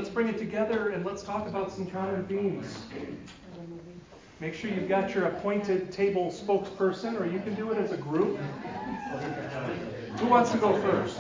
let's bring it together and let's talk about some common themes. Make sure you've got your appointed table spokesperson, or you can do it as a group. Who wants to go first?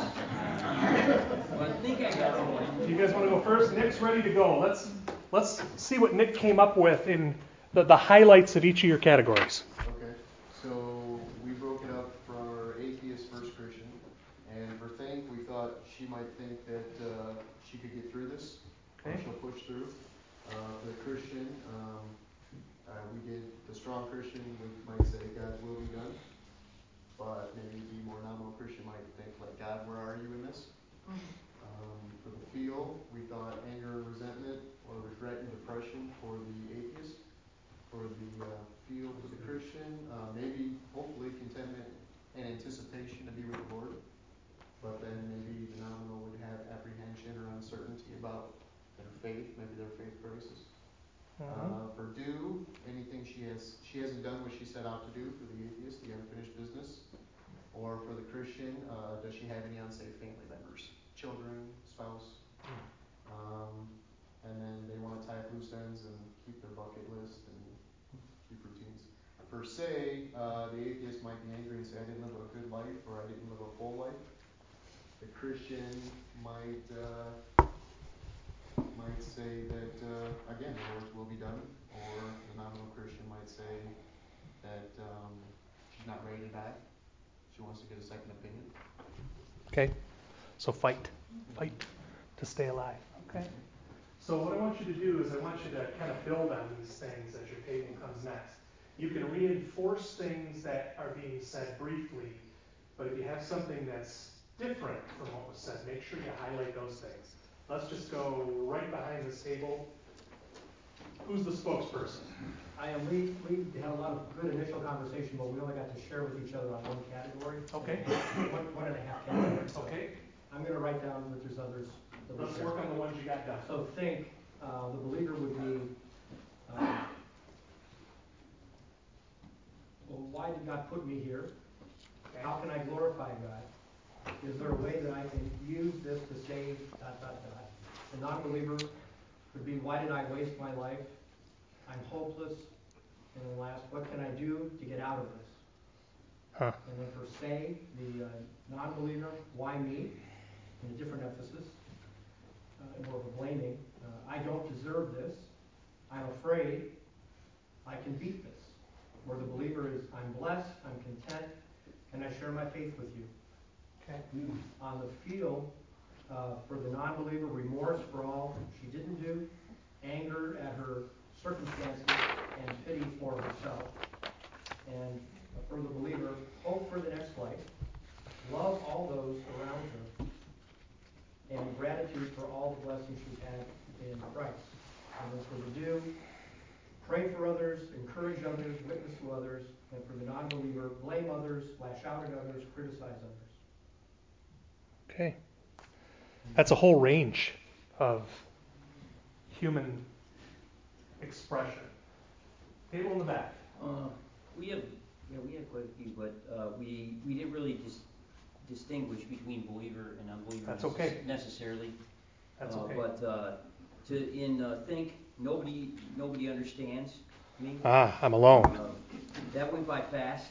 You guys want to go first? Nick's ready to go. Let's see what Nick came up with in the highlights of each of your categories. Okay, so we broke it up for atheist versus Christian, and for think, we thought she might think that she could get through this, or she'll push through. For the Christian, we did the strong Christian, we might say God's will be done, but maybe the more nominal Christian might think, like, God, where are you in this? For the feel, we thought anger, resentment, or regret and depression for the atheist. For the feel for the Christian, maybe, hopefully, contentment and anticipation to be with the Lord. But then maybe the nominal would have apprehension or uncertainty about their faith, maybe their faith crisis. For do, anything she hasn't done what she set out to do for the atheist, the unfinished business. Or for the Christian, does she have any unsafe family members? Children, spouse. And then they want to tie up loose ends and keep their bucket list and keep routines. For say, the atheist might be angry and say, I didn't live a good life, or I didn't live a full life. The Christian might say that, again, the Lord's will be done. Or the nominal Christian might say that she's not ready to die. She wants to get a second opinion. Okay, so fight to stay alive. Okay. So what I want you to do is I want you to kind of build on these things as your table comes next. You can reinforce things that are being said briefly, but if you have something that's different from what was said, make sure you highlight those things. Let's just go right behind this table. Who's the spokesperson? I am. We had a lot of good initial conversation, but we only got to share with each other on one category. Okay. One and a half categories. Okay. I'm going to write down that there's others. Let's work on the ones you got done. So think, the believer would be, well, why did God put me here? Okay. How can I glorify God? Is there a way that I can use this to save ... The non-believer would be, why did I waste my life? I'm hopeless. And then last, what can I do to get out of this? Huh. And then for say, the non-believer, why me? In a different emphasis, more of a blaming. I don't deserve this. I'm afraid. I can beat this. Or the believer is, I'm blessed. I'm content. Can I share my faith with you? Okay. On the field, for the non-believer, remorse for all she didn't do, anger at her circumstances, and pity for herself. And for the believer, hope for the next life, love all those around her, and gratitude for all the blessings she's had in Christ. And then for the do, pray for others, encourage others, witness to others, and for the non-believer, blame others, lash out at others, criticize others. Okay. That's a whole range of human expression. Table in the back. We have quite a few, but we didn't really distinguish between believer and unbeliever. That's okay. Necessarily. That's okay. But think nobody understands me. I'm alone. That went by fast.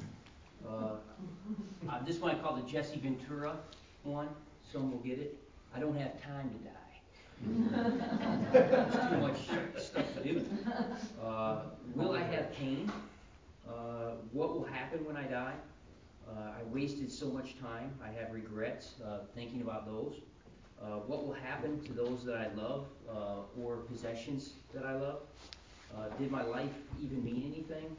This one I call the Jesse Ventura one. Some will get it. I don't have time to die. There's too much stuff to do. Will I have pain? What will happen when I die? I wasted so much time. I have regrets thinking about those. What will happen to those that I love or possessions that I love? Did my life even mean anything?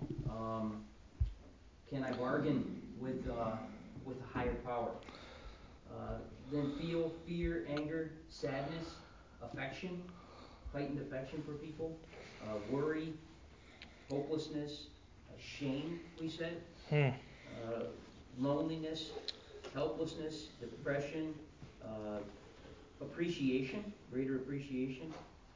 Can I bargain with a higher power? Then feel fear, anger, sadness, affection, heightened affection for people, worry, hopelessness, shame, we said, loneliness, helplessness, depression, appreciation, greater appreciation,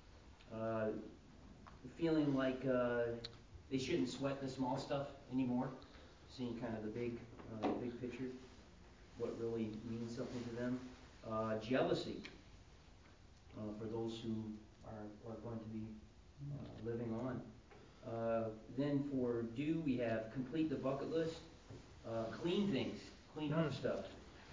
feeling like they shouldn't sweat the small stuff anymore, seeing kind of the big picture, what really means something to them, jealousy, for those who are going to be living on. Then for do, we have complete the bucket list, clean things, clean up stuff,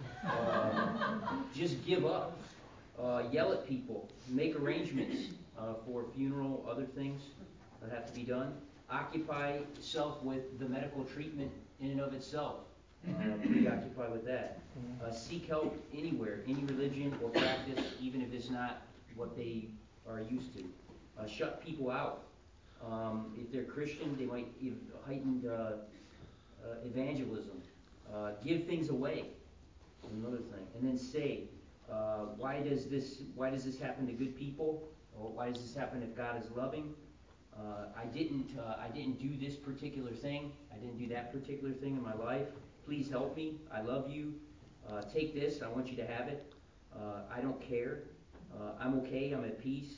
just give up, yell at people, make arrangements for funeral, other things that have to be done, occupy self with the medical treatment in and of itself, preoccupy with that, seek help anywhere, any religion or practice, even if it's not what they are used to, shut people out. If they're Christian, they might give heightened evangelism. Give things away, another thing. And then say, why does this happen to good people? Or why does this happen if God is loving? I didn't do this particular thing. I didn't do that particular thing in my life. Please help me. I love you. Take this. I want you to have it. I don't care. I'm okay. I'm at peace.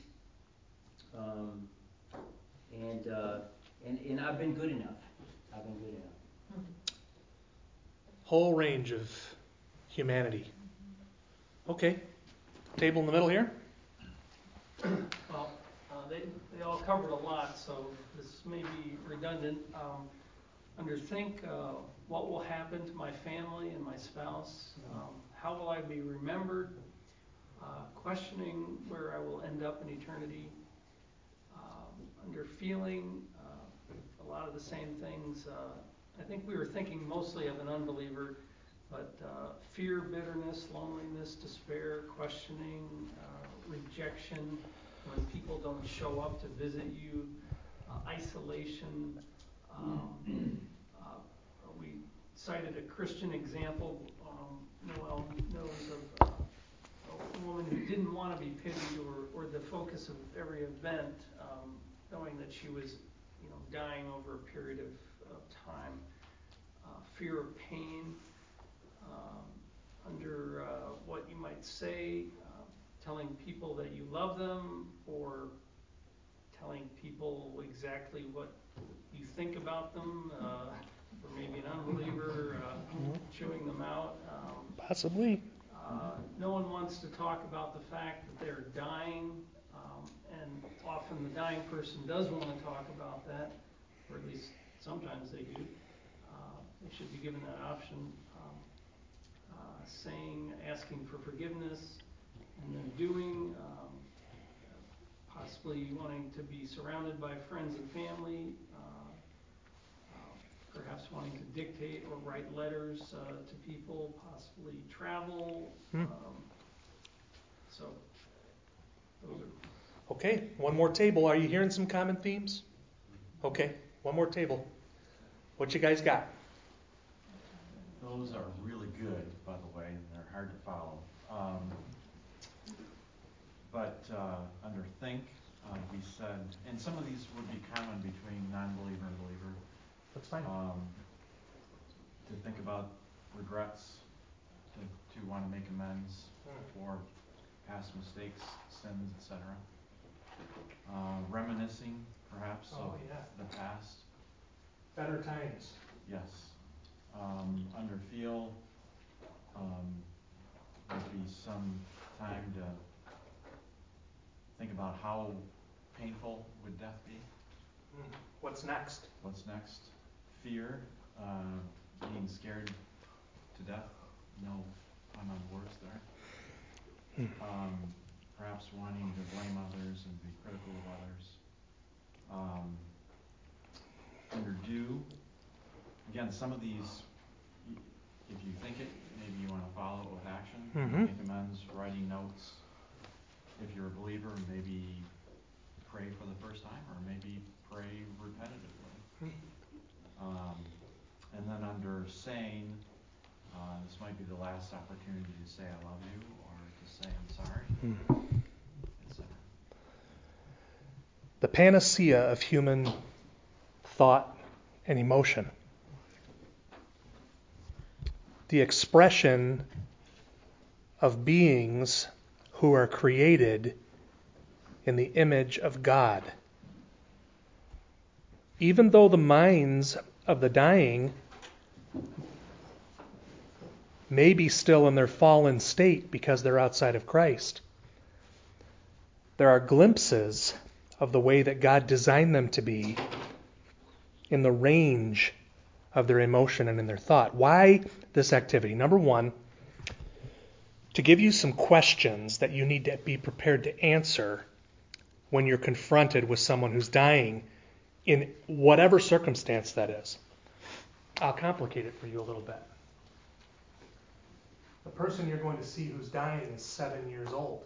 And I've been good enough. I've been good enough. Whole range of humanity. Okay. Table in the middle here. Well, they all covered a lot, so this may be redundant. Under think, what will happen to my family and my spouse? How will I be remembered? Questioning where I will end up in eternity. Under feeling, a lot of the same things. I think we were thinking mostly of an unbeliever, but fear, bitterness, loneliness, despair, questioning, rejection, when people don't show up to visit you, isolation. We cited a Christian example. Noel knows of a woman who didn't want to be pitied or the focus of every event, knowing that she was, dying over a period of time. Fear of pain. Under what you might say, telling people that you love them, or telling people exactly what you think about them, or maybe an unbeliever, chewing them out. Possibly. No one wants to talk about the fact that they're dying, and often the dying person does want to talk about that, or at least sometimes they do. They should be given that option. Asking for forgiveness, and then doing, possibly wanting to be surrounded by friends and family, perhaps wanting to dictate or write letters to people, possibly travel. So, those are... Okay, one more table. Are you hearing some common themes? Okay, one more table. What you guys got? Those are really good, by the way, and they're hard to follow. But under think, we said, and some of these would be common between non-believer and believer. That's fine. To think about regrets, to want to make amends for past mistakes, sins, etc. Reminiscing, perhaps, of the past. Better times. Yes. Under feel, would be some time to think about how painful would death be. What's next? What's next? Fear, being scared to death. No pun on words there. Perhaps wanting to blame others and be critical of others. Under do, again, some of these, if you think it, maybe you want to follow it with action. Make amends, writing notes. If you're a believer, maybe pray for the first time, or maybe pray repetitively. And then under saying, this might be the last opportunity to say I love you, or to say I'm sorry, etc. The panacea of human thought and emotion. The expression of beings who are created in the image of God. Even though the minds of the dying may be still in their fallen state because they're outside of Christ, there are glimpses of the way that God designed them to be in the range of their emotion and in their thought. Why this activity? Number one, to give you some questions that you need to be prepared to answer when you're confronted with someone who's dying in whatever circumstance that is. I'll complicate it for you a little bit. The person you're going to see who's dying is 7 years old.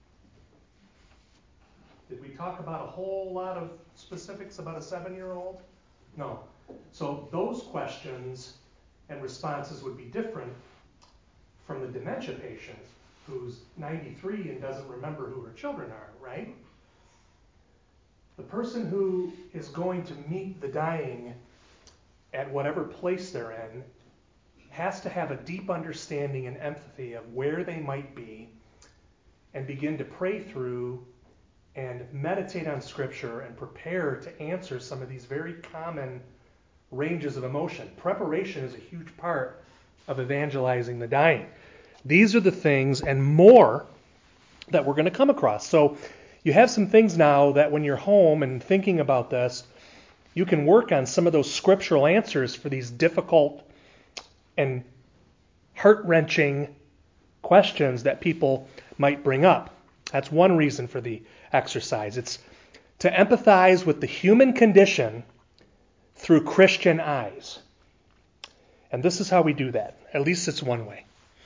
Did we talk about a whole lot of specifics about a 7-year-old? No. So those questions and responses would be different from the dementia patient who's 93 and doesn't remember who her children are, right? The person who is going to meet the dying at whatever place they're in has to have a deep understanding and empathy of where they might be and begin to pray through and meditate on Scripture and prepare to answer some of these very common ranges of emotion. Preparation is a huge part of evangelizing the dying. These are the things and more that we're going to come across. So you have some things now that when you're home and thinking about this, you can work on some of those scriptural answers for these difficult and heart-wrenching questions that people might bring up. That's one reason for the exercise. It's to empathize with the human condition through Christian eyes. And this is how we do that. At least it's one way.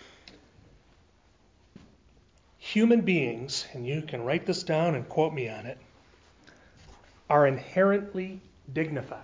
Human beings, and you can write this down and quote me on it, are inherently dignified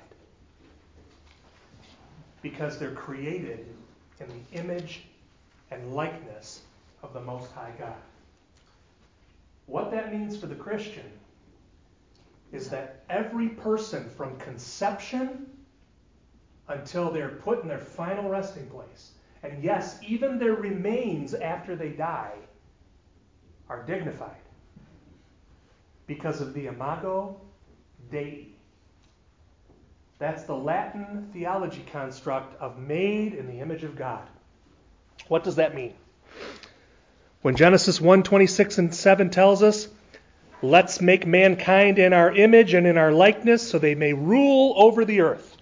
because they're created in the image and likeness of the Most High God. What that means for the Christian is that every person from conception until they're put in their final resting place, and yes, even their remains after they die, are dignified because of the imago Dei. That's the Latin theology construct of made in the image of God. What does that mean? When Genesis 1:26 and 7 tells us, let's make mankind in our image and in our likeness so they may rule over the earth.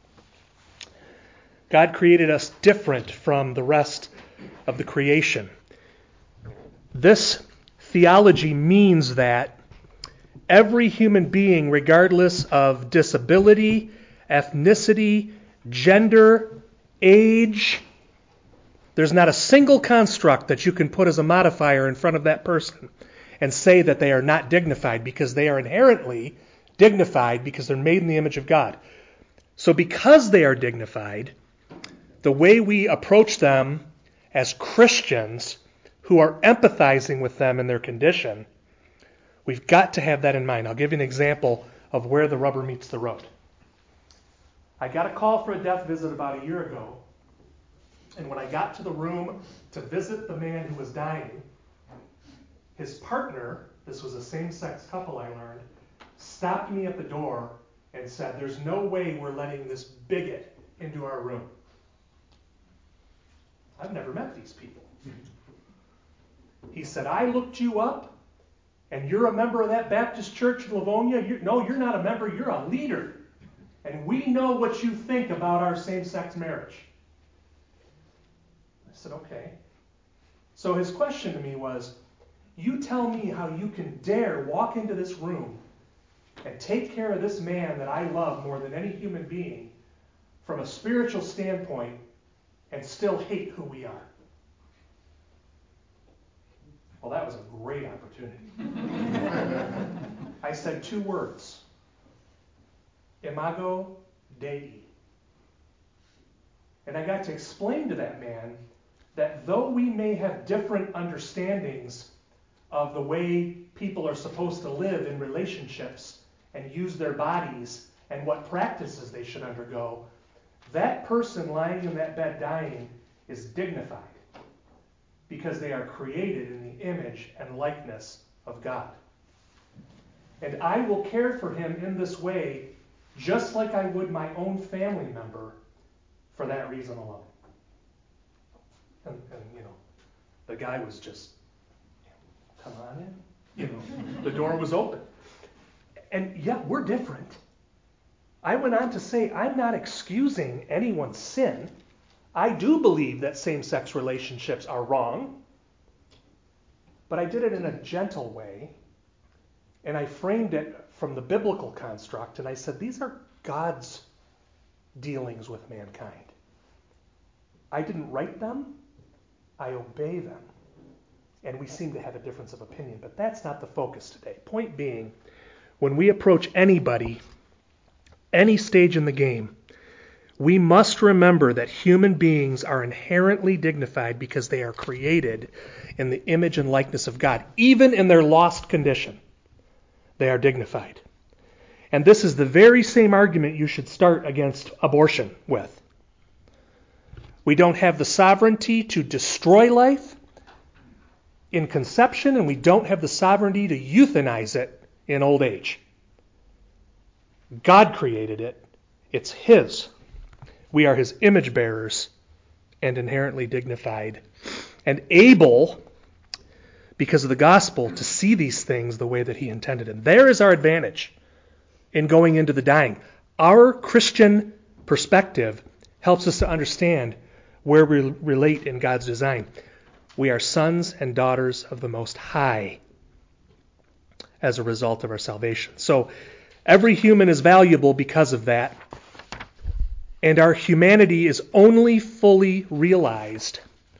God created us different from the rest of the creation. This theology means that every human being, regardless of disability, ethnicity, gender, age, there's not a single construct that you can put as a modifier in front of that person and say that they are not dignified, because they are inherently dignified because they're made in the image of God. So because they are dignified, the way we approach them as Christians who are empathizing with them in their condition, we've got to have that in mind. I'll give you an example of where the rubber meets the road. I got a call for a death visit about a year ago, and when I got to the room to visit the man who was dying, his partner, this was a same-sex couple I learned, stopped me at the door and said, "There's no way we're letting this bigot into our room." I've never met these people. He said, "I looked you up, and you're a member of that Baptist church in Livonia. You're not a member, you're a leader. And we know what you think about our same-sex marriage." I said, "Okay." So his question to me was, you tell me how you can dare walk into this room and take care of this man that I love more than any human being from a spiritual standpoint and still hate who we are. Well, that was a great opportunity. I said 2 words. Imago Dei. And I got to explain to that man that though we may have different understandings of the way people are supposed to live in relationships and use their bodies and what practices they should undergo, that person lying in that bed dying is dignified because they are created in the image and likeness of God. And I will care for him in this way just like I would my own family member for that reason alone. And the guy was just, "Come on in," The door was open. And yeah, we're different. I went on to say, I'm not excusing anyone's sin. I do believe that same-sex relationships are wrong. But I did it in a gentle way. And I framed it from the biblical construct. And I said, these are God's dealings with mankind. I didn't write them. I obey them. And we seem to have a difference of opinion. But that's not the focus today. Point being, when we approach anybody, any stage in the game, we must remember that human beings are inherently dignified because they are created in the image and likeness of God. Even in their lost condition, they are dignified. And this is the very same argument you should start against abortion with. We don't have the sovereignty to destroy life in conception, and we don't have the sovereignty to euthanize it in old age. God created it. It's His. We are His image bearers and inherently dignified and able, because of the gospel, to see these things the way that He intended. And there is our advantage in going into the dying. Our Christian perspective helps us to understand where we relate in God's design. We are sons and daughters of the Most High as a result of our salvation. So every human is valuable because of that. And our humanity is only fully realized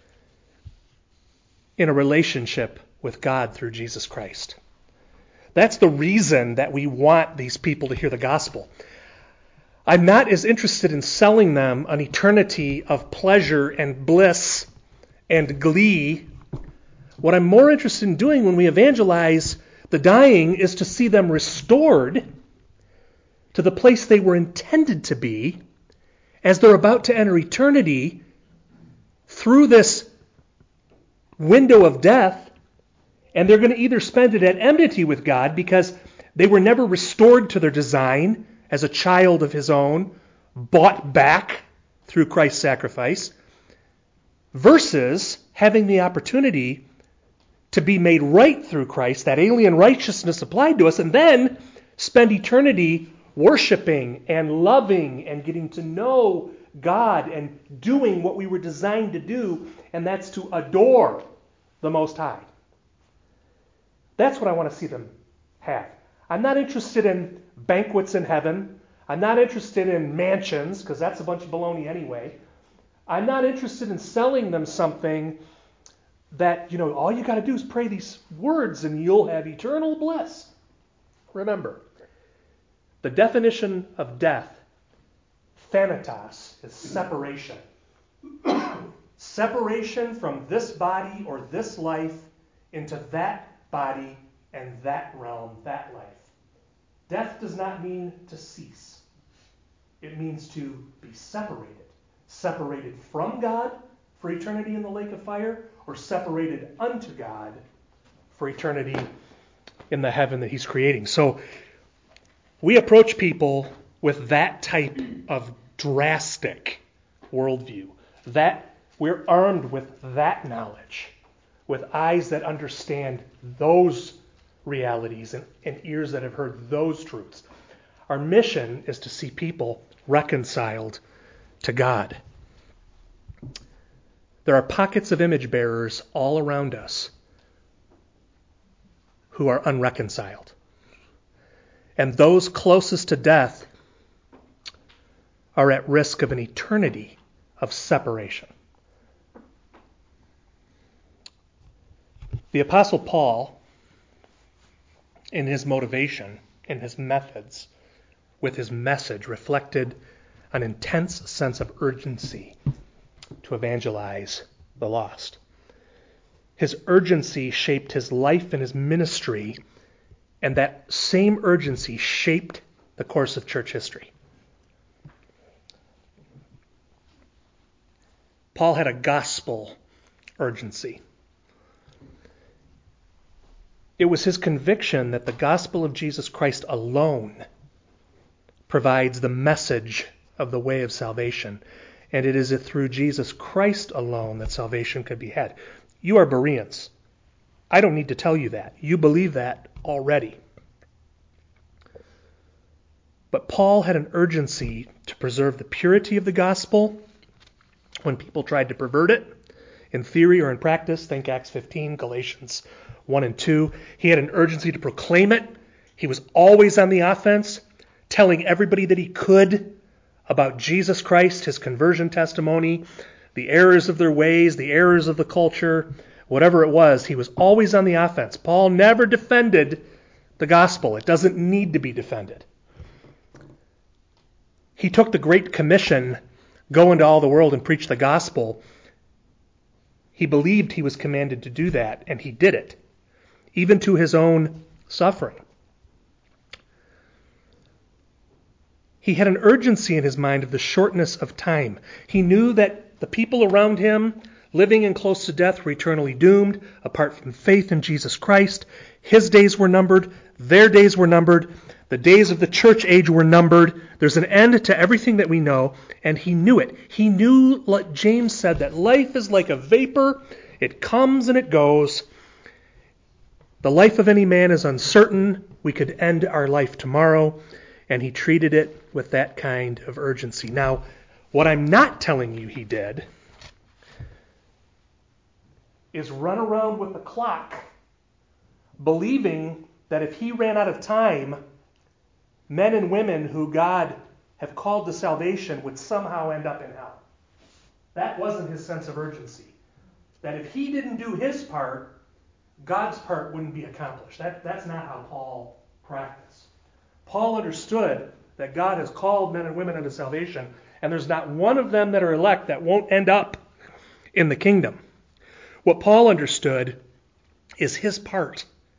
in a relationship with God through Jesus Christ. That's the reason that we want these people to hear the gospel. I'm not as interested in selling them an eternity of pleasure and bliss and glee. What I'm more interested in doing when we evangelize the dying is to see them restored to the place they were intended to be as they're about to enter eternity through this window of death, and they're going to either spend it at enmity with God because they were never restored to their design as a child of His own, bought back through Christ's sacrifice, versus having the opportunity to be made right through Christ, that alien righteousness applied to us, and then spend eternity worshiping and loving and getting to know God and doing what we were designed to do, and that's to adore the Most High. That's what I want to see them have. I'm not interested in banquets in heaven. I'm not interested in mansions, because that's a bunch of baloney anyway. I'm not interested in selling them something that, all you got to do is pray these words and you'll have eternal bliss. Remember, the definition of death, thanatos, is separation. Separation from this body or this life into that body and that realm, that life. Death does not mean to cease. It means to be separated. Separated from God for eternity in the lake of fire, or separated unto God for eternity in the heaven that He's creating. So we approach people with that type of drastic worldview. That we're armed with that knowledge, with eyes that understand those realities and ears that have heard those truths. Our mission is to see people reconciled to God. There are pockets of image bearers all around us who are unreconciled. And those closest to death are at risk of an eternity of separation. The Apostle Paul, in his motivation, in his methods, with his message, reflected an intense sense of urgency to evangelize the lost. His urgency shaped his life and his ministry, and that same urgency shaped the course of church history. Paul had a gospel urgency. It was his conviction that the gospel of Jesus Christ alone provides the message of the way of salvation, and it is through Jesus Christ alone that salvation could be had. You are Bereans. I don't need to tell you that. You believe that already. But Paul had an urgency to preserve the purity of the gospel when people tried to pervert it, in theory or in practice. Think Acts 15, Galatians 1 and 2. He had an urgency to proclaim it. He was always on the offense, telling everybody that he could about Jesus Christ, his conversion testimony, the errors of their ways, the errors of the culture, whatever it was. He was always on the offense. Paul never defended the gospel. It doesn't need to be defended. He took the Great Commission, go into all the world and preach the gospel. He believed he was commanded to do that, and he did it, even to his own suffering. He had an urgency in his mind of the shortness of time. He knew that the people around him, living and close to death, were eternally doomed, apart from faith in Jesus Christ. His days were numbered. Their days were numbered. The days of the church age were numbered. There's an end to everything that we know, and he knew it. He knew, like James said, that life is like a vapor. It comes and it goes. The life of any man is uncertain. We could end our life tomorrow, and he treated it with that kind of urgency. Now, what I'm not telling you he did is run around with the clock believing that if he ran out of time, men and women who God have called to salvation would somehow end up in hell. That wasn't his sense of urgency. That if he didn't do his part, God's part wouldn't be accomplished. That's not how Paul practiced. Paul understood that God has called men and women unto salvation, and there's not one of them that are elect that won't end up in the kingdom. What Paul understood is his part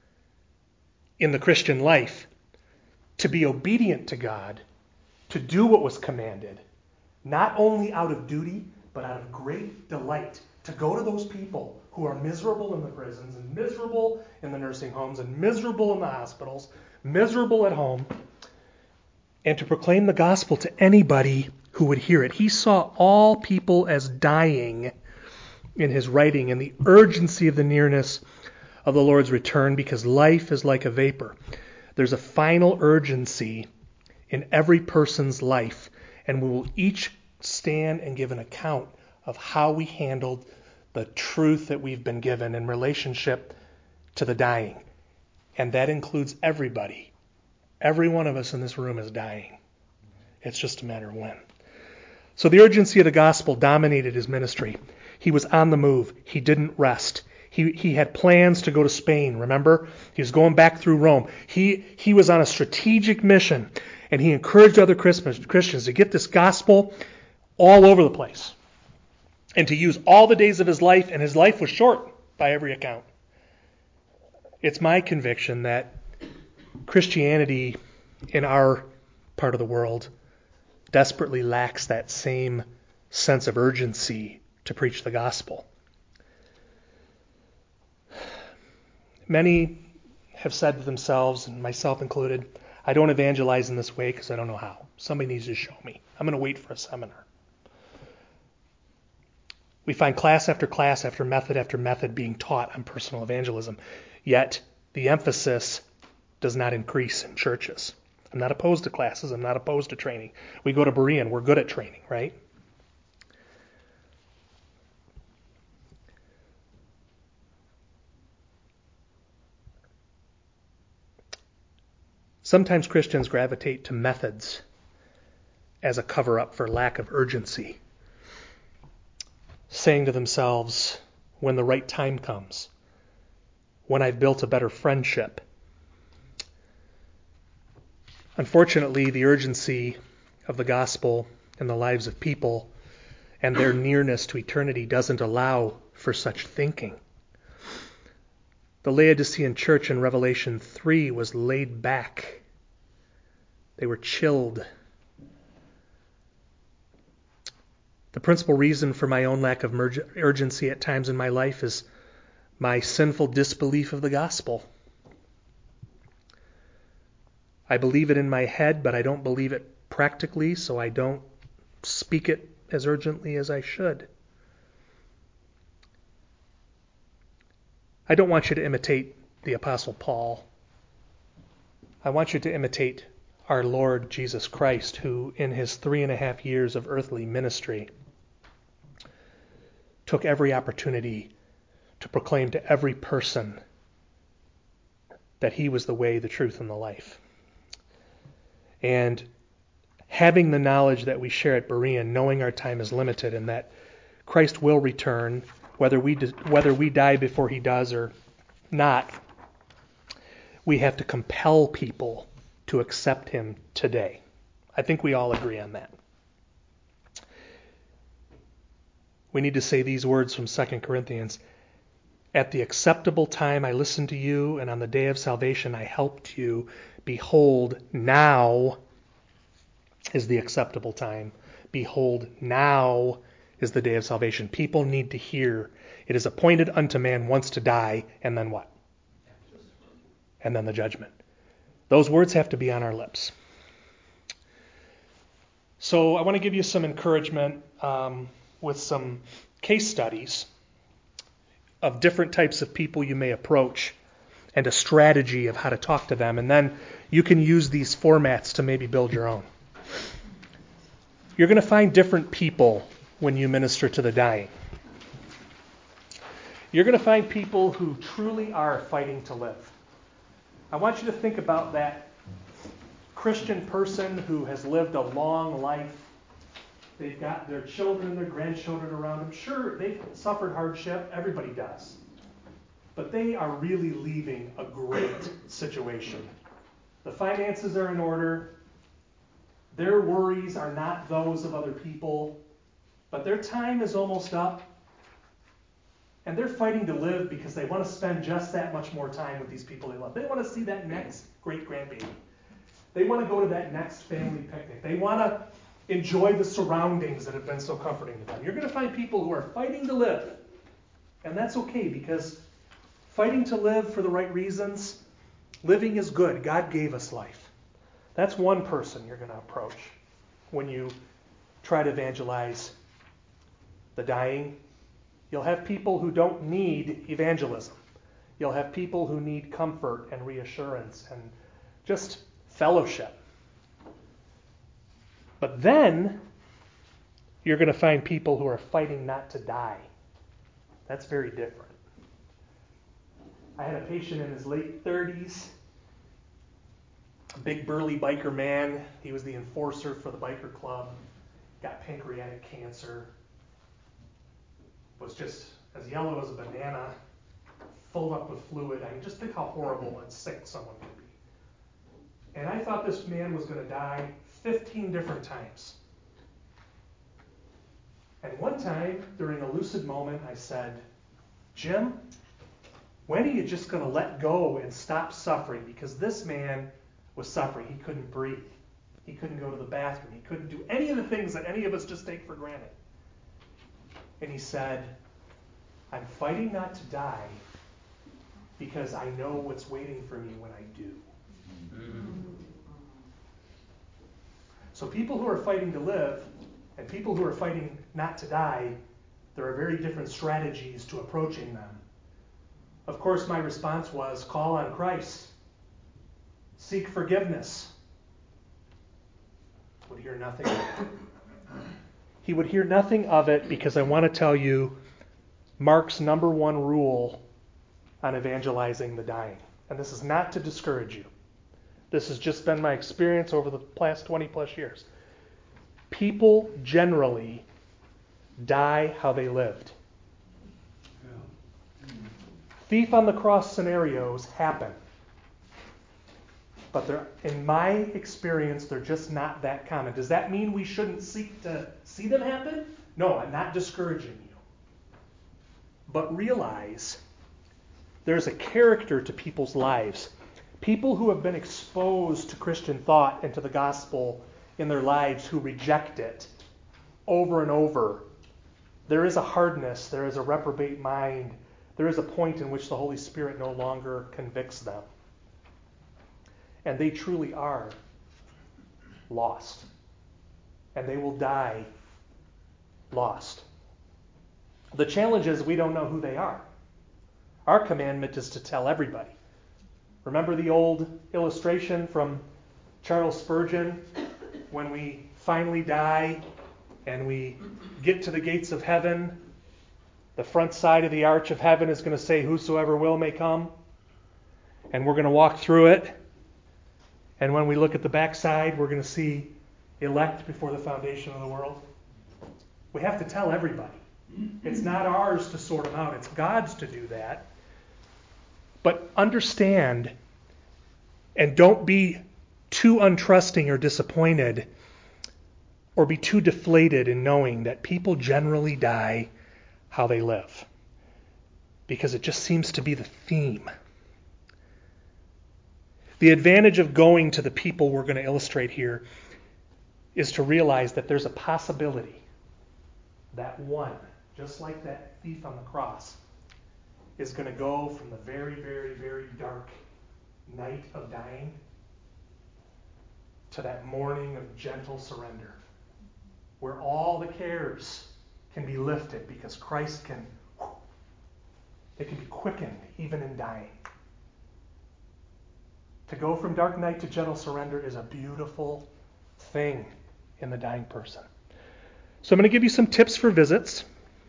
in the Christian life to be obedient to God, to do what was commanded, not only out of duty, but out of great delight, to go to those people who are miserable in the prisons and miserable in the nursing homes and miserable in the hospitals, miserable at home, and to proclaim the gospel to anybody who would hear it. He saw all people as dying in his writing, and the urgency of the nearness of the Lord's return, because life is like a vapor. There's a final urgency in every person's life, and we will each stand and give an account of how we handled the truth that we've been given in relationship to the dying. And that includes everybody. Every one of us in this room is dying. It's just a matter of when. So the urgency of the gospel dominated his ministry. He was on the move. He didn't rest. He had plans to go to Spain, remember? He was going back through Rome. He was on a strategic mission, and he encouraged other Christians to get this gospel all over the place and to use all the days of his life, and his life was short by every account. It's my conviction that Christianity in our part of the world desperately lacks that same sense of urgency to preach the gospel. Many have said to themselves, and myself included, I don't evangelize in this way because I don't know how. Somebody needs to show me. I'm going to wait for a seminar. We find class after method being taught on personal evangelism, yet the emphasis does not increase in churches. I'm not opposed to classes. I'm not opposed to training. We go to Berean. We're good at training, right? Sometimes Christians gravitate to methods as a cover-up for lack of urgency, saying to themselves, when the right time comes, when I've built a better friendship. Unfortunately, the urgency of the gospel in the lives of people and their nearness to eternity doesn't allow for such thinking. The Laodicean church in Revelation 3 was laid back. They were chilled. The principal reason for my own lack of urgency at times in my life is my sinful disbelief of the gospel. I believe it in my head, but I don't believe it practically, so I don't speak it as urgently as I should. I don't want you to imitate the Apostle Paul. I want you to imitate our Lord Jesus Christ, who in his 3.5 years of earthly ministry took every opportunity to proclaim to every person that he was the way, the truth, and the life. And having the knowledge that we share at Berean, knowing our time is limited and that Christ will return, whether we die before he does or not, we have to compel people to accept him today. I think we all agree on that. We need to say these words from 2 Corinthians. At the acceptable time I listened to you, and on the day of salvation I helped you. Behold, now is the acceptable time. Behold, now is the day of salvation. People need to hear. It is appointed unto man once to die, and then what? And then the judgment. Those words have to be on our lips. So I want to give you some encouragement with some case studies of different types of people you may approach and a strategy of how to talk to them. And then you can use these formats to maybe build your own. You're going to find different people when you minister to the dying. You're going to find people who truly are fighting to live. I want you to think about that Christian person who has lived a long life. They've got their children and their grandchildren around them. Sure, they've suffered hardship. Everybody does. But they are really leaving a great situation. The finances are in order. Their worries are not those of other people. But their time is almost up. And they're fighting to live because they want to spend just that much more time with these people they love. They want to see that next great-grandbaby. They want to go to that next family picnic. They want to enjoy the surroundings that have been so comforting to them. You're going to find people who are fighting to live. And that's okay, because fighting to live for the right reasons, living is good. God gave us life. That's one person you're going to approach when you try to evangelize the dying. You'll have people who don't need evangelism. You'll have people who need comfort and reassurance and just fellowship. But then you're going to find people who are fighting not to die. That's very different. I had a patient in his late 30s, a big burly biker man. He was the enforcer for the biker club, got pancreatic cancer, was just as yellow as a banana, filled up with fluid. I mean, just think how horrible and sick someone can be. And I thought this man was going to die 15 different times. And one time, during a lucid moment, I said, Jim, when are you just going to let go and stop suffering? Because this man was suffering. He couldn't breathe. He couldn't go to the bathroom. He couldn't do any of the things that any of us just take for granted. And he said, I'm fighting not to die because I know what's waiting for me when I do. So people who are fighting to live and people who are fighting not to die, there are very different strategies to approaching them. Of course, my response was, call on Christ. Seek forgiveness. Would hear nothing of it. He would hear nothing of it because I want to tell you Mark's number one rule on evangelizing the dying. And this is not to discourage you. This has just been my experience over the past 20 plus years. People generally die how they lived. Thief on the cross scenarios happen. But in my experience, they're just not that common. Does that mean we shouldn't seek to see them happen? No, I'm not discouraging you. But realize there's a character to people's lives. People who have been exposed to Christian thought and to the gospel in their lives who reject it over and over. There is a hardness. There is a reprobate mind. There is a point in which the Holy Spirit no longer convicts them. And they truly are lost. And they will die lost. The challenge is we don't know who they are. Our commandment is to tell everybody. Remember the old illustration from Charles Spurgeon? When we finally die and we get to the gates of heaven, the front side of the arch of heaven is going to say, "Whosoever will may come." And we're going to walk through it. And when we look at the back side, we're going to see elect before the foundation of the world. We have to tell everybody. It's not ours to sort them out. It's God's to do that. But understand, and don't be too untrusting or disappointed, or be too deflated in knowing that people generally die how they live. Because it just seems to be the theme. The advantage of going to the people we're going to illustrate here is to realize that there's a possibility that one, just like that thief on the cross, is going to go from the very, very, very dark night of dying to that morning of gentle surrender, where all the cares can be lifted because Christ can be quickened even in dying. To go from dark night to gentle surrender is a beautiful thing in the dying person. So I'm going to give you some tips for visits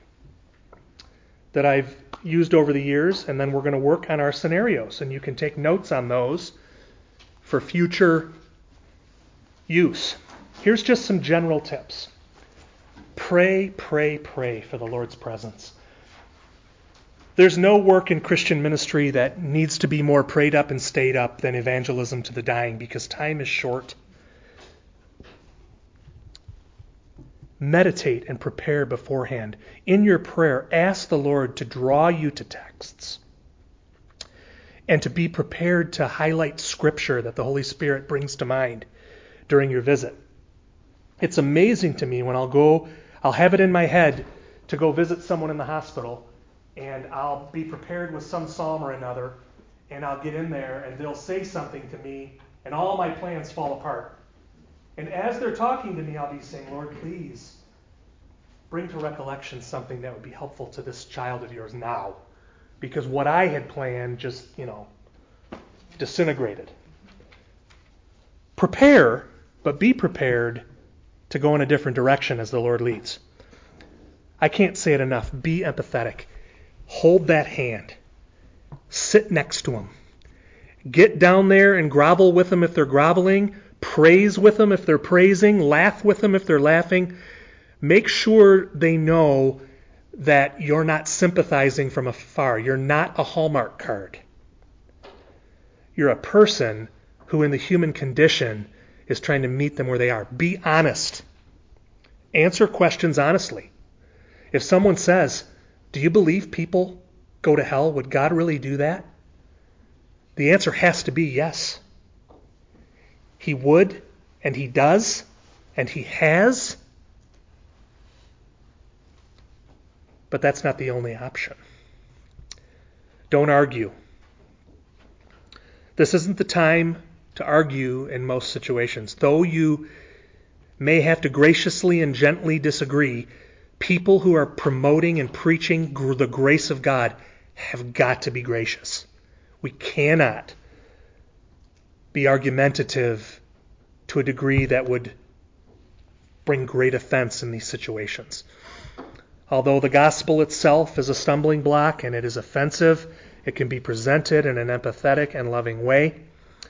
that I've used over the years, and then we're going to work on our scenarios, and you can take notes on those for future use. Here's just some general tips. Pray, pray, pray for the Lord's presence. There's no work in Christian ministry that needs to be more prayed up and stayed up than evangelism to the dying, because time is short. Meditate and prepare beforehand. In your prayer, ask the Lord to draw you to texts and to be prepared to highlight scripture that the Holy Spirit brings to mind during your visit. It's amazing to me when I'll have it in my head to go visit someone in the hospital, and I'll be prepared with some psalm or another, and I'll get in there and they'll say something to me and all my plans fall apart. And as they're talking to me, I'll be saying, "Lord, please bring to recollection something that would be helpful to this child of yours now." Because what I had planned just, disintegrated. Prepare, but be prepared to go in a different direction as the Lord leads. I can't say it enough. Be empathetic. Hold that hand. Sit next to them. Get down there and grovel with them if they're groveling. Praise with them if they're praising. Laugh with them if they're laughing. Make sure they know that you're not sympathizing from afar. You're not a Hallmark card. You're a person who in the human condition is trying to meet them where they are. Be honest. Answer questions honestly. If someone says, "Do you believe people go to hell? Would God really do that?" The answer has to be yes. He would, and he does, and he has. But that's not the only option. Don't argue. This isn't the time to argue in most situations. Though you may have to graciously and gently disagree, people who are promoting and preaching the grace of God have got to be gracious. We cannot be argumentative to a degree that would bring great offense in these situations. Although the gospel itself is a stumbling block and it is offensive, it can be presented in an empathetic and loving way.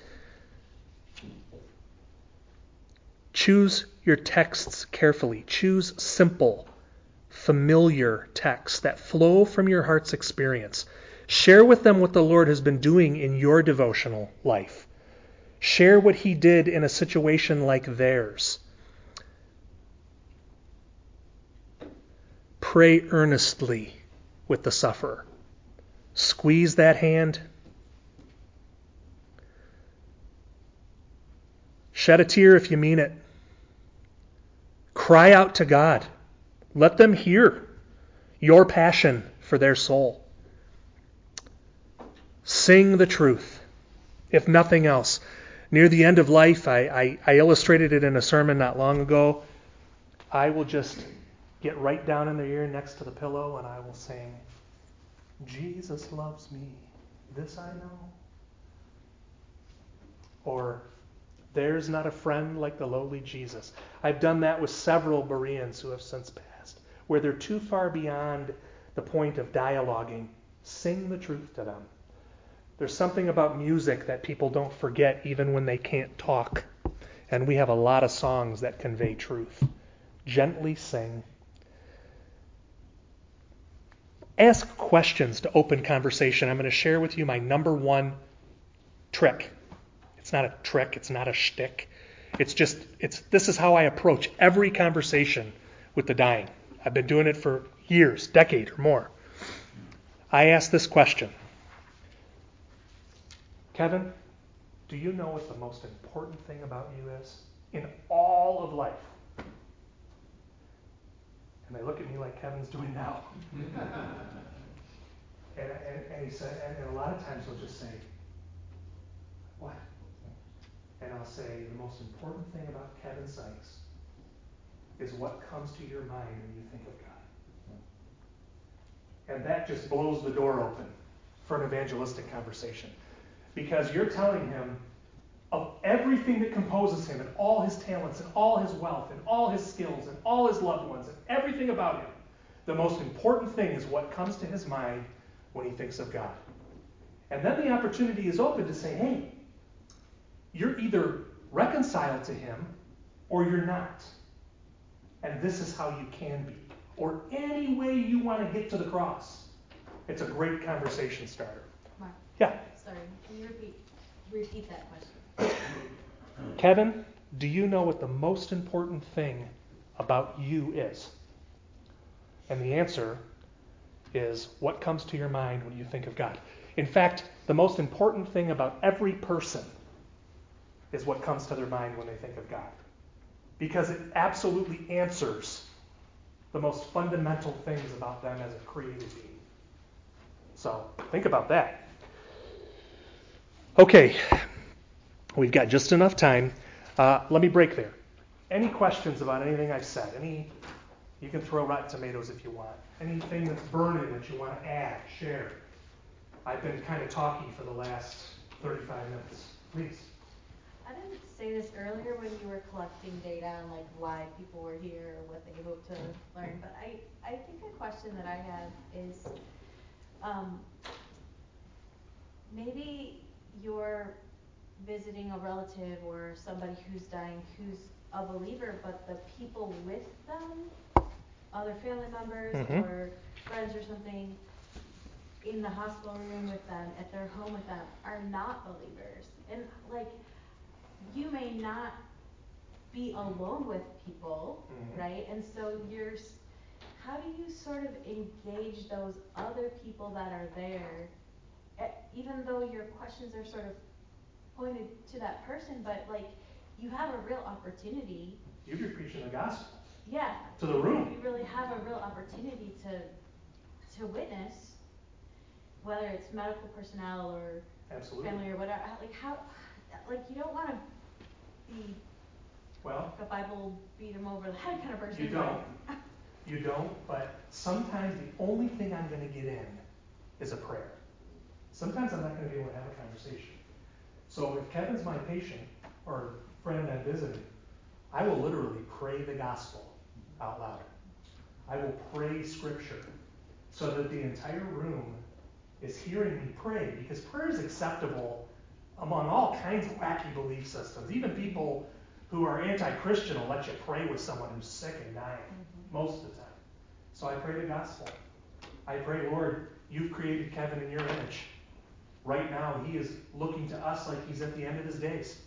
Choose your texts carefully. Choose simple, familiar texts that flow from your heart's experience. Share with them what the Lord has been doing in your devotional life. Share what he did in a situation like theirs. Pray earnestly with the sufferer. Squeeze that hand. Shed a tear if you mean it. Cry out to God. Let them hear your passion for their soul. Sing the truth, if nothing else. Near the end of life, I illustrated it in a sermon not long ago. I will just get right down in their ear next to the pillow and I will sing, Jesus loves me, this I know. Or, there's not a friend like the lowly Jesus. I've done that with several Bereans who have since passed, where they're too far beyond the point of dialoguing. Sing the truth to them. There's something about music that people don't forget even when they can't talk. And we have a lot of songs that convey truth. Gently sing. Ask questions to open conversation. I'm going to share with you my number one trick. It's not a trick. It's not a shtick. This is how I approach every conversation with the dying. I've been doing it for years, decade or more. I ask this question. Kevin, do you know what the most important thing about you is in all of life? And they look at me like Kevin's doing now. and he said, and a lot of times he'll just say, what? And I'll say, the most important thing about Kevin Sykes is what comes to your mind when you think of God. And that just blows the door open for an evangelistic conversation. Because you're telling him of everything that composes him and all his talents and all his wealth and all his skills and all his loved ones and everything about him. The most important thing is what comes to his mind when he thinks of God. And then the opportunity is open to say, hey, you're either reconciled to him or you're not. And this is how you can be. Or any way you want to get to the cross. It's a great conversation starter. Mark. Yeah. Sorry, can you repeat that question? Kevin, do you know what the most important thing about you is? And the answer is what comes to your mind when you think of God. In fact, the most important thing about every person is what comes to their mind when they think of God. Because it absolutely answers the most fundamental things about them as a created being. So, think about that. Okay, we've got just enough time. Let me break there. Any questions about anything I've said? You can throw rotten tomatoes if you want. Anything that's burning that you want to add, share. I've been kind of talking for the last 35 minutes. Please. I didn't say this earlier when you were collecting data on like why people were here or what they hope to learn, but I think a question that I have is maybe you're visiting a relative or somebody who's dying who's a believer, but the people with them, other family members or friends or something, in the hospital room with them, at their home with them, are not believers. And like, you may not be alone with people, right? And so how do you sort of engage those other people that are there, even though your questions are sort of pointed to that person, but like, you have a real opportunity. You'd be preaching the gospel. Yeah. To the room. You really have a real opportunity to witness, whether it's medical personnel or Absolutely. family or whatever. Like you don't want to be a Bible beat them over the head kind of person. You don't. You don't, but sometimes the only thing I'm going to get in is a prayer. Sometimes I'm not going to be able to have a conversation. So if Kevin's my patient or friend I'm visiting, I will literally pray the gospel out loud. I will pray scripture so that the entire room is hearing me pray, because prayer is acceptable among all kinds of wacky belief systems. Even people who are anti-Christian will let you pray with someone who's sick and dying most of the time. So I pray the gospel. I pray, Lord, you've created Kevin in your image. Right now, he is looking to us like he's at the end of his days.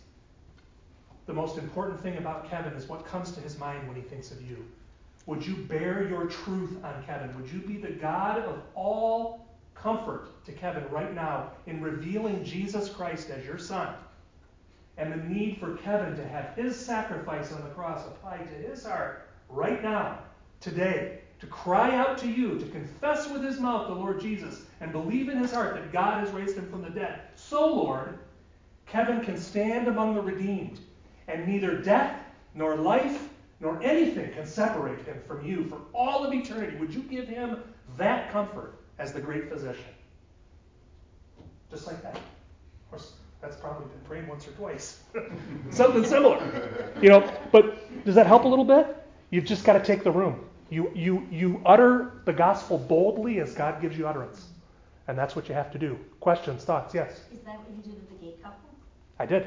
The most important thing about Kevin is what comes to his mind when he thinks of you. Would you bear your truth on Kevin? Would you be the God of all comfort to Kevin right now in revealing Jesus Christ as your son? And the need for Kevin to have his sacrifice on the cross applied to his heart right now, today, to cry out to you, to confess with his mouth the Lord Jesus, and believe in his heart that God has raised him from the dead. So, Lord, Kevin can stand among the redeemed, and neither death nor life nor anything can separate him from you for all of eternity. Would you give him that comfort as the great physician. Just like that. Of course, that's probably been prayed once or twice. Something similar. But does that help a little bit? You've just got to take the room. You utter the gospel boldly as God gives you utterance. And that's what you have to do. Questions, thoughts? Yes? Is that what you did with the gay couple? I did.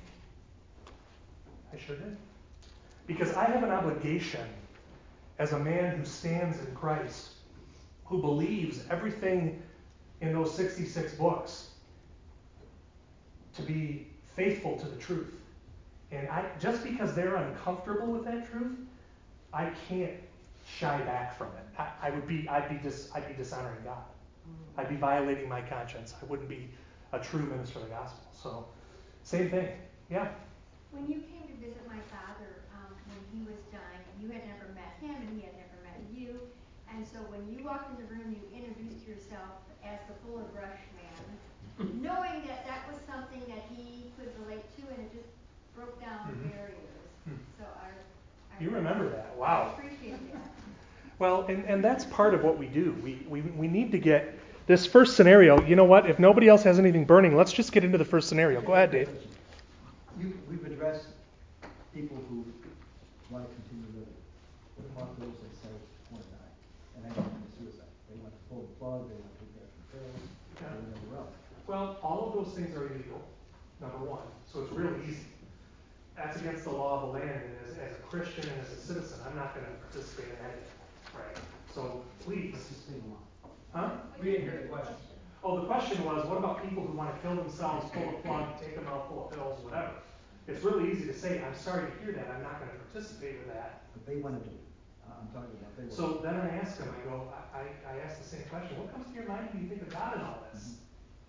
I sure did. Because I have an obligation as a man who stands in Christ, who believes everything in those 66 books, to be faithful to the truth. And just because they're uncomfortable with that truth, I can't shy back from it. I'd be dishonoring God. I'd be violating my conscience. I wouldn't be a true minister of the gospel. So, same thing. Yeah. When you came to visit my father when he was dying, you had never met him and he had never met you. And so when you walked in the room, you introduced yourself as the Fuller Brush man, knowing that that was something that he could relate to, and it just broke down barriers. So You remember that? Wow. I appreciate that. Well, and that's part of what we do. We need to get this first scenario. You know what? If nobody else has anything burning, let's just get into the first scenario. Go ahead, Dave. We've addressed people who want to continue living. What about those that say, I want to die? And they want to commit suicide. They want to pull the plug, they want to take their pills, or whatever else. Well, all of those things are illegal, number one. So it's real easy. That's against the law of the land, and as a Christian and as a citizen, I'm not going to participate in that. Right. So please. Huh? We didn't hear the question. Oh, the question was, what about people who want to kill themselves, pull a plug, take a mouthful of pills, whatever? It's really easy to say, I'm sorry to hear that, I'm not going to participate in that. But they want to do it. I'm talking about they want to. So then I ask them, I ask the same question, what comes to your mind when you think of God in all this?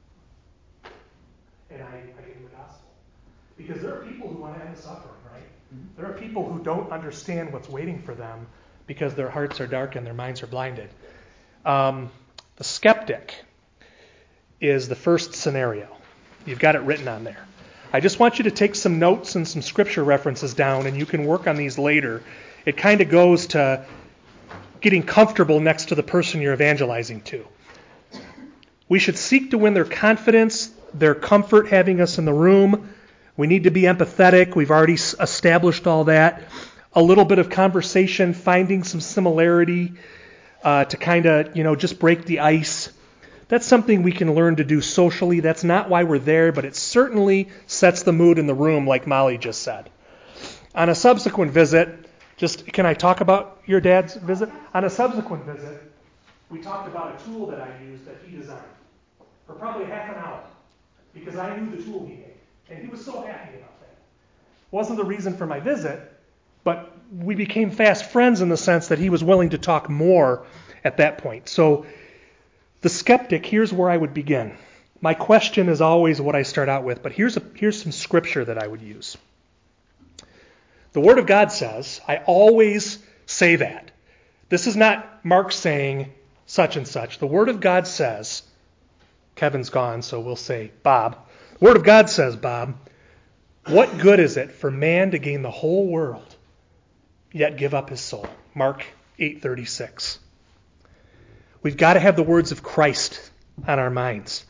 And I give them the gospel. Because there are people who want to end the suffering, right? There are people who don't understand what's waiting for them because their hearts are dark and their minds are blinded. The skeptic is the first scenario. You've got it written on there. I just want you to take some notes and some scripture references down, and you can work on these later. It kind of goes to getting comfortable next to the person you're evangelizing to. We should seek to win their confidence, their comfort having us in the room. We need to be empathetic. We've already established all that. A little bit of conversation, finding some similarity to kind of, just break the ice. That's something we can learn to do socially. That's not why we're there, but it certainly sets the mood in the room, like Molly just said. On a subsequent visit, can I talk about your dad's visit? On a subsequent visit, we talked about a tool that I used that he designed for probably half an hour because I knew the tool he made, and he was so happy about that. Wasn't the reason for my visit, but we became fast friends in the sense that he was willing to talk more at that point. So the skeptic, here's where I would begin. My question is always what I start out with, but here's some scripture that I would use. The Word of God says, I always say that. This is not Mark saying such and such. The Word of God says, Kevin's gone, so we'll say Bob. The Word of God says, Bob, what good is it for man to gain the whole world, yet give up his soul? Mark 8:36. We've got to have the words of Christ on our minds.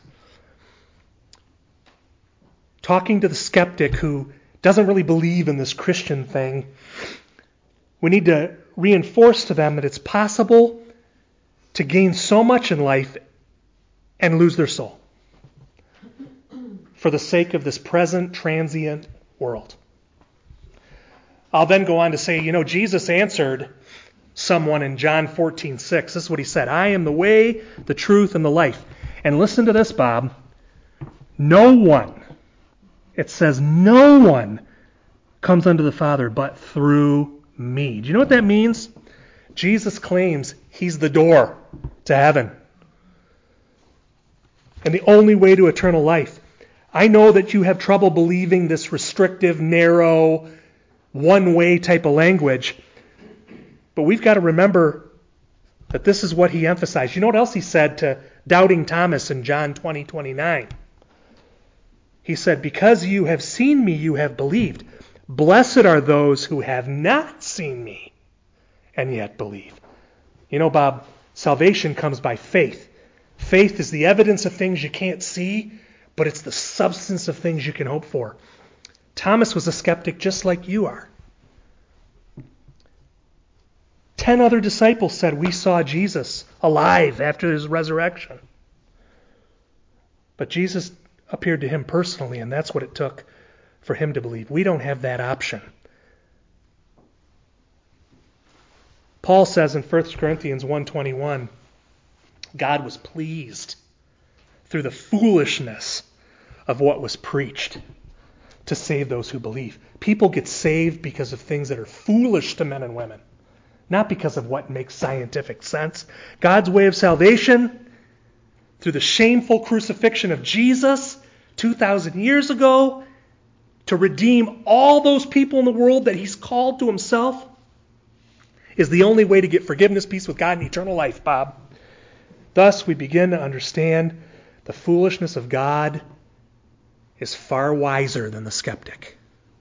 Talking to the skeptic who doesn't really believe in this Christian thing, we need to reinforce to them that it's possible to gain so much in life and lose their soul for the sake of this present transient world. I'll then go on to say, Jesus answered someone in John 14:6. This is what he said. I am the way, the truth, and the life. And listen to this, Bob. No one, it says no one comes unto the Father but through me. Do you know what that means? Jesus claims he's the door to heaven and the only way to eternal life. I know that you have trouble believing this restrictive, narrow, one-way type of language. But we've got to remember that this is what he emphasized. You know what else he said to doubting Thomas in John 20:29? He said, because you have seen me, you have believed. Blessed are those who have not seen me and yet believe. Bob, salvation comes by faith. Faith is the evidence of things you can't see, but it's the substance of things you can hope for. Thomas was a skeptic just like you are. 10 other disciples said, we saw Jesus alive after his resurrection. But Jesus appeared to him personally, and that's what it took for him to believe. We don't have that option. Paul says in 1 Corinthians 1:21, God was pleased through the foolishness of what was preached to save those who believe. People get saved because of things that are foolish to men and women, not because of what makes scientific sense. God's way of salvation, through the shameful crucifixion of Jesus 2,000 years ago, to redeem all those people in the world that he's called to himself, is the only way to get forgiveness, peace with God, and eternal life, Bob. Thus, we begin to understand the foolishness of God is far wiser than the skeptic.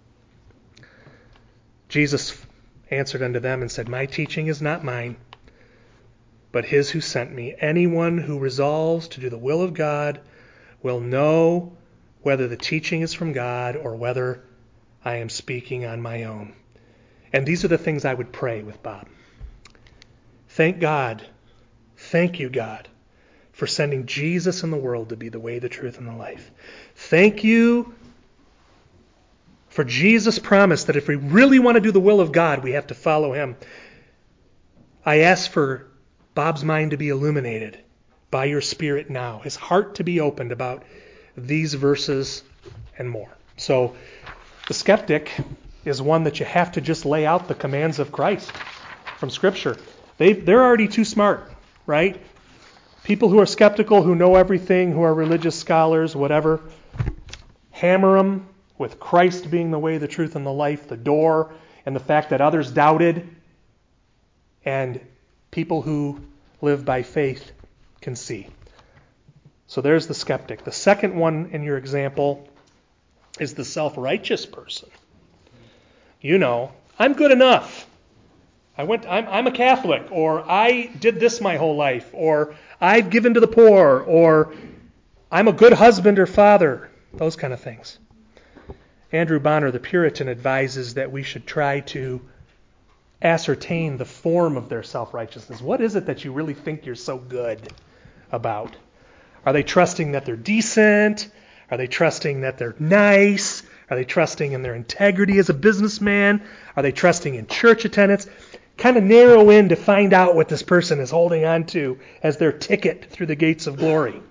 Jesus answered unto them and said, my teaching is not mine, but his who sent me. Anyone who resolves to do the will of God will know whether the teaching is from God or whether I am speaking on my own. And these are the things I would pray with Bob. Thank God, thank you, God, for sending Jesus in the world to be the way, the truth, and the life. Thank you for Jesus' promise that if we really want to do the will of God, we have to follow him. I ask for Bob's mind to be illuminated by your Spirit now, his heart to be opened about these verses and more. So the skeptic is one that you have to just lay out the commands of Christ from Scripture. They're already too smart, right? People who are skeptical, who know everything, who are religious scholars, whatever, hammer them with Christ being the way, the truth, and the life, the door, and the fact that others doubted, and people who live by faith can see. So there's the skeptic. The second one in your example is the self-righteous person. You know, I'm good enough. I'm a Catholic, or I did this my whole life, or I've given to the poor, or I'm a good husband or father, those kind of things. Andrew Bonner, the Puritan, advises that we should try to ascertain the form of their self-righteousness. What is it that you really think you're so good about? Are they trusting that they're decent? Are they trusting that they're nice? Are they trusting in their integrity as a businessman? Are they trusting in church attendance? Kind of narrow in to find out what this person is holding on to as their ticket through the gates of glory.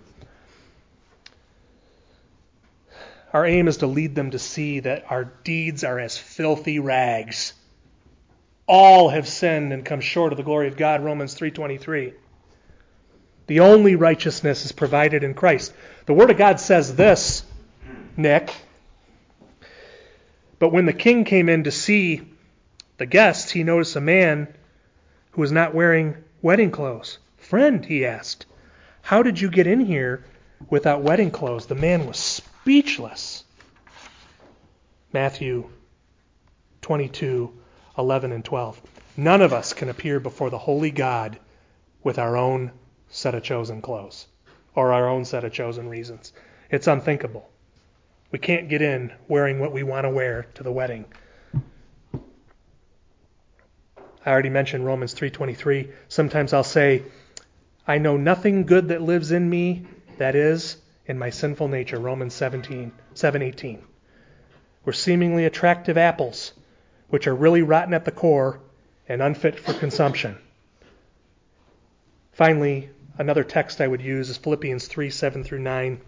Our aim is to lead them to see that our deeds are as filthy rags. All have sinned and come short of the glory of God, Romans 3:23. The only righteousness is provided in Christ. The Word of God says this, Nick. But when the king came in to see the guests, he noticed a man who was not wearing wedding clothes. Friend, he asked, how did you get in here without wedding clothes? The man was speechless. Matthew 22:11 and 12. None of us can appear before the holy God with our own set of chosen clothes or our own set of chosen reasons. It's unthinkable. We can't get in wearing what we want to wear to the wedding. I already mentioned Romans 3:23. Sometimes I'll say, I know nothing good that lives in me, that is, in my sinful nature. Romans 7:18. We're seemingly attractive apples, which are really rotten at the core and unfit for consumption. Finally, another text I would use is Philippians 3:7 through 9.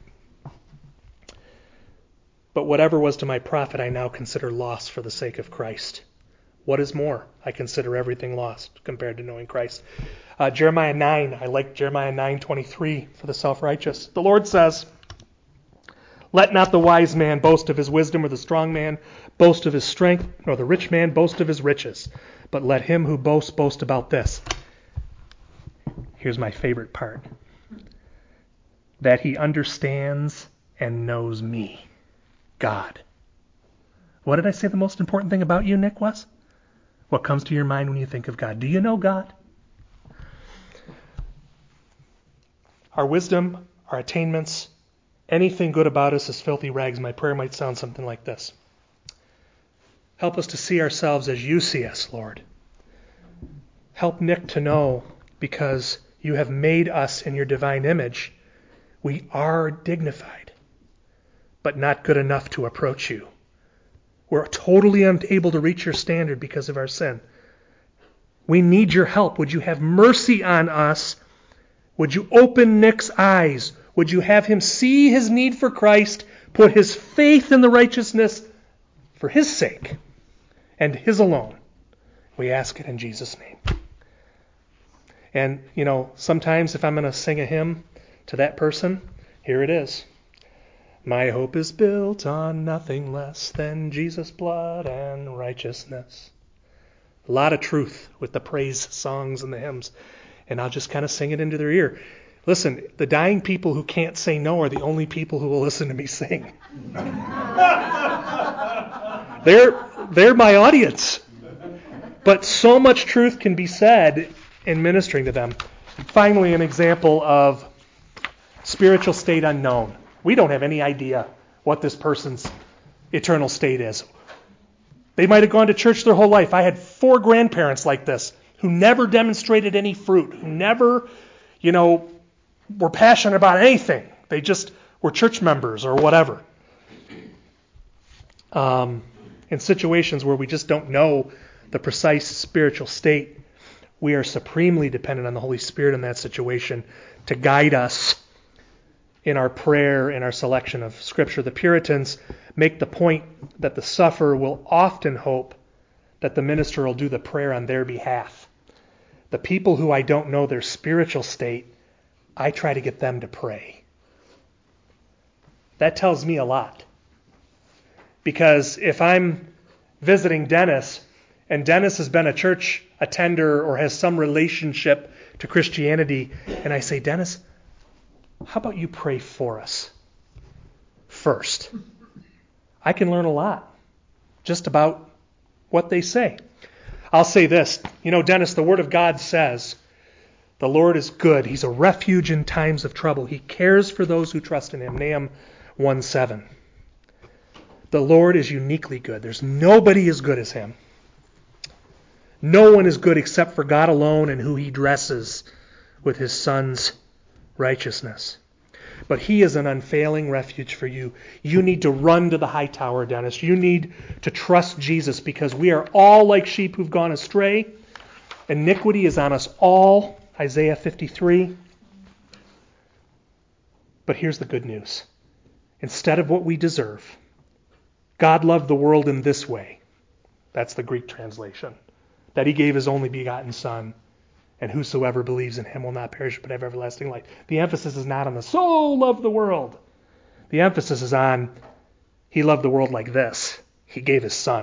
But whatever was to my profit, I now consider loss for the sake of Christ. What is more? I consider everything lost compared to knowing Christ. Jeremiah 9, I like Jeremiah 9:23 for the self-righteous. The Lord says, let not the wise man boast of his wisdom, or the strong man boast of his strength, nor the rich man boast of his riches. But let him who boasts boast about this. Here's my favorite part. That he understands and knows me, God. What did I say the most important thing about you, Nick, was? What comes to your mind when you think of God? Do you know God? our wisdom, our attainments, anything good about us is filthy rags. My prayer might sound something like this. Help us to see ourselves as you see us, Lord. Help Nick to know, because you have made us in your divine image, we are dignified, but not good enough to approach you. We're totally unable to reach your standard because of our sin. We need your help. Would you have mercy on us? Would you open Nick's eyes? Would you have him see his need for Christ, put his faith in the righteousness for his sake and his alone? We ask it in Jesus' name. And, sometimes if I'm going to sing a hymn to that person, here it is. My hope is built on nothing less than Jesus' blood and righteousness. A lot of truth with the praise songs and the hymns. And I'll just kind of sing it into their ear. Listen, the dying people who can't say no are the only people who will listen to me sing. They're my audience. But so much truth can be said in ministering to them. Finally, an example of spiritual state unknown. We don't have any idea what this person's eternal state is. They might have gone to church their whole life. I had 4 grandparents like this who never demonstrated any fruit, who never, were passionate about anything. They just were church members or whatever. In situations where we just don't know the precise spiritual state, we are supremely dependent on the Holy Spirit in that situation to guide us in our prayer and our selection of Scripture. The Puritans make the point that the sufferer will often hope that the minister will do the prayer on their behalf. The people who I don't know their spiritual state, I try to get them to pray. That tells me a lot. Because if I'm visiting Dennis, and Dennis has been a church attender or has some relationship to Christianity, and I say, Dennis, how about you pray for us first? I can learn a lot just about what they say. I'll say this. Dennis, the Word of God says the Lord is good. He's a refuge in times of trouble. He cares for those who trust in Him. Nahum 1:7. The Lord is uniquely good. There's nobody as good as Him. No one is good except for God alone and who He dresses with His Son's righteousness. But He is an unfailing refuge for you. You need to run to the high tower, Dennis. You need to trust Jesus, because we are all like sheep who've gone astray. Iniquity is on us all, Isaiah 53. But here's the good news. Instead of what we deserve, God loved the world in this way. That's the Greek translation. That He gave His only begotten Son, and whosoever believes in Him will not perish but have everlasting life. The emphasis is not on the so loved the world. The emphasis is on He loved the world like this. He gave His Son.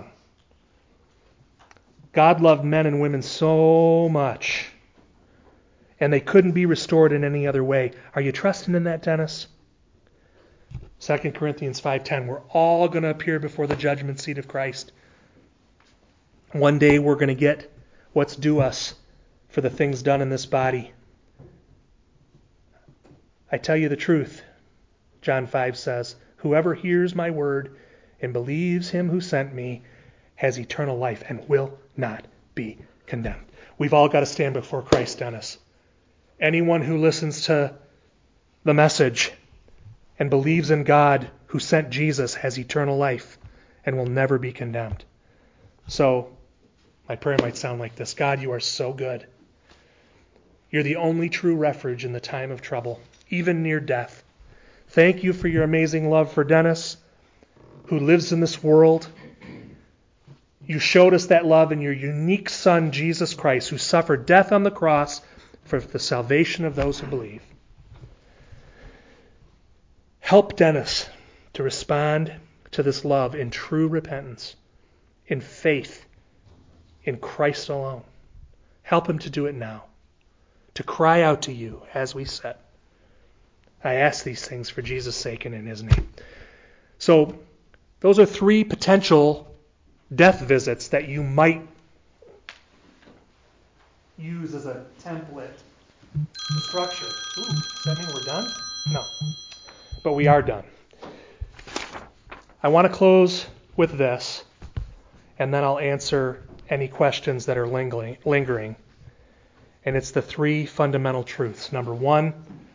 God loved men and women so much, and they couldn't be restored in any other way. Are you trusting in that, Dennis? 2 Corinthians 5:10, we're all going to appear before the judgment seat of Christ. One day we're going to get what's due us for the things done in this body. I tell you the truth, John 5 says, whoever hears my word and believes Him who sent me has eternal life and will not be condemned. We've all got to stand before Christ, Dennis. Anyone who listens to the message and believes in God who sent Jesus has eternal life and will never be condemned. So, my prayer might sound like this. God, you are so good. You're the only true refuge in the time of trouble, even near death. Thank you for your amazing love for Dennis, who lives in this world. You showed us that love in your unique Son, Jesus Christ, who suffered death on the cross for the salvation of those who believe. Help Dennis to respond to this love in true repentance, in faith, in Christ alone. Help him to do it now, to cry out to you as we sit. I ask these things for Jesus' sake and in His name. So, those are 3 potential death visits that you might use as a template the structure. Ooh, does that mean we're done? No. But we are done. I want to close with this, and then I'll answer any questions that are lingering. And it's the three fundamental truths. Number one,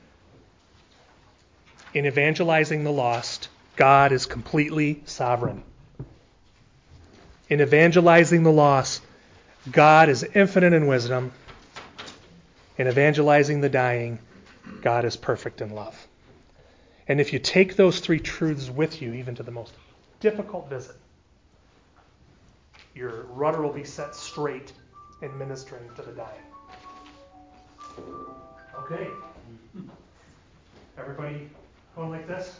in evangelizing the lost, God is completely sovereign. In evangelizing the lost, God is infinite in wisdom. In evangelizing the dying, God is perfect in love. And if you take those three truths with you, even to the most difficult visit, your rudder will be set straight in ministering to the dying. Okay. Everybody going like this?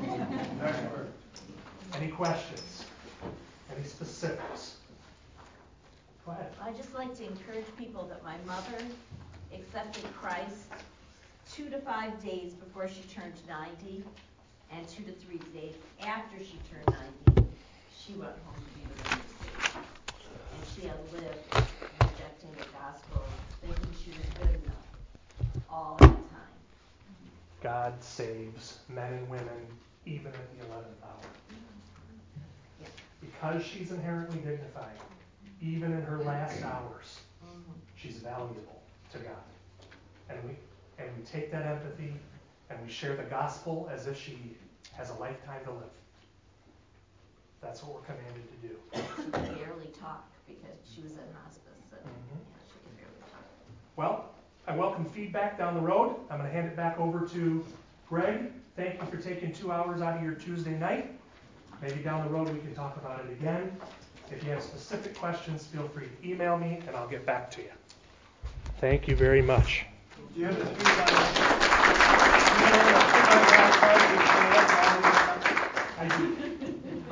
Any questions? Any specifics? Go ahead. I'd just like to encourage people that my mother accepted Christ 2 to 5 days before she turned 90, and 2 to 3 days after she turned 90, she went home to be with the Savior. And she had lived rejecting the gospel, thinking she was good enough all that time. God saves men and women even at the 11th hour. Yeah. Because she's inherently dignified, even in her last hours, she's valuable to God. And we take that empathy and we share the gospel as if she has a lifetime to live. That's what we're commanded to do. She could barely talk because she was in hospice, and she could barely talk. Well, I welcome feedback down the road. I'm going to hand it back over to Greg. Thank you for taking 2 hours out of your Tuesday night. Maybe down the road we can talk about it again. If you have specific questions, feel free to email me and I'll get back to you. Thank you very much. Do you have the 3 by 5 I do.